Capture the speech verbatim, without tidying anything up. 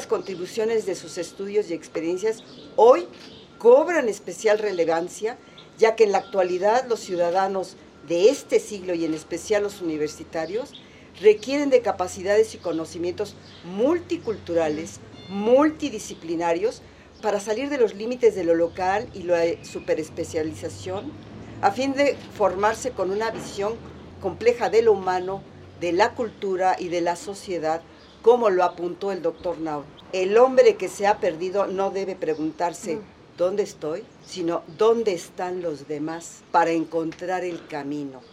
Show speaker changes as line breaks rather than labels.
las contribuciones de sus estudios y experiencias hoy cobran especial relevancia, ya que en la actualidad los ciudadanos de este siglo y en especial los universitarios requieren de capacidades y conocimientos multiculturales, multidisciplinarios, para salir de los límites de lo local y la superespecialización, a fin de formarse con una visión compleja de lo humano, de la cultura y de la sociedad, como lo apuntó el doctor Naur. El hombre que se ha perdido no debe preguntarse ¿dónde estoy?, sino ¿dónde están los demás?, para encontrar el camino.